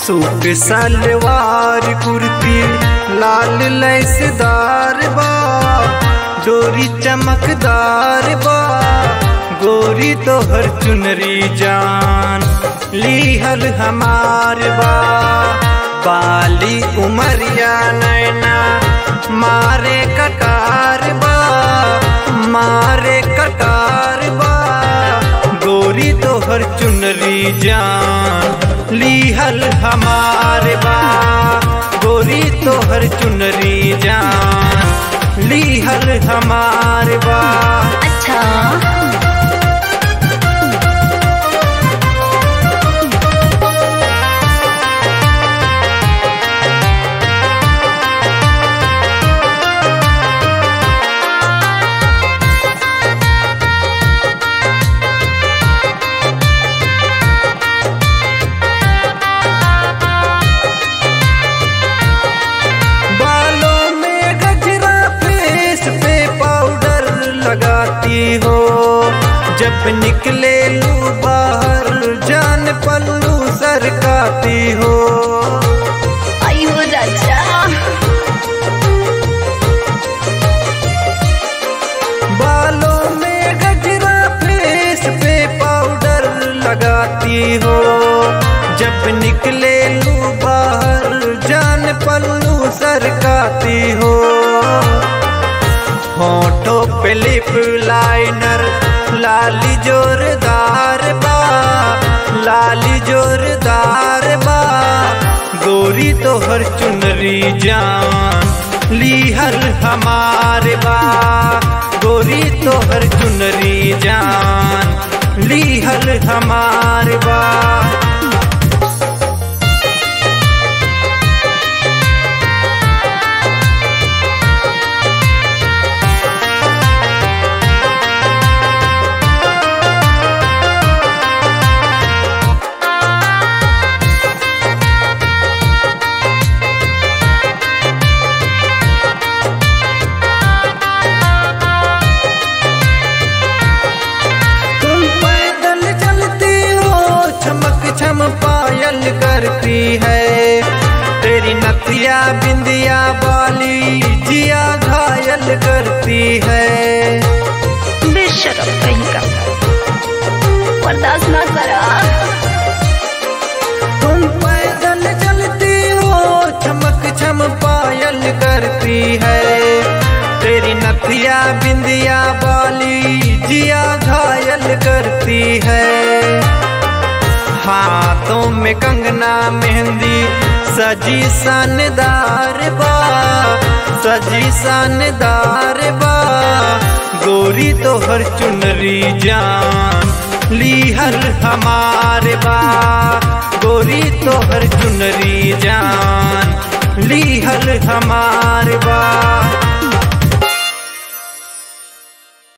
Suit salwar kurti लाल लैसदार बा, डोरी चमकदार बा, गोरी तोहर चुनरी जान लीहल हमार बा। बाली उमरिया नैना मारे कटार बा, मारे कटार बा, गोरी तोहर चुनरी जान लीहल हमार बा, गोरी तोहर चुनरी जान लीहल हमार बा। अच्छा हो जब निकले लू बाहर जान पल्लू सरकाती हो। आई हो राजा बालों में गजरा फेस पे पाउडर लगाती हो, जब निकले लू बाहर जान पल्लू सरकाती हो। होठों पे लिप लाइनर लाली जोरदार बा, लाली जोरदार बा, गोरी तोहर चुनरी जान लीहल हमार बा, गोरी तोहर चुनरी जान लीहल हमार बा। पायल करती है तेरी नथिया बिंदिया बाली जिया घायल करती है। बेशरम कहीं का बर्दाश्त ना करा। तुम पैदल चलती हो चमक छम पायल करती है तेरी नथिया बिंदिया बाली जिया घायल करती है। हाथों में कंगना मेहंदी सजी शानदार बा, सजी शानदार बा, गोरी तोहर चुनरी जान लीहल हमार बा, गोरी तोहर चुनरी जान लीहल हमार बा।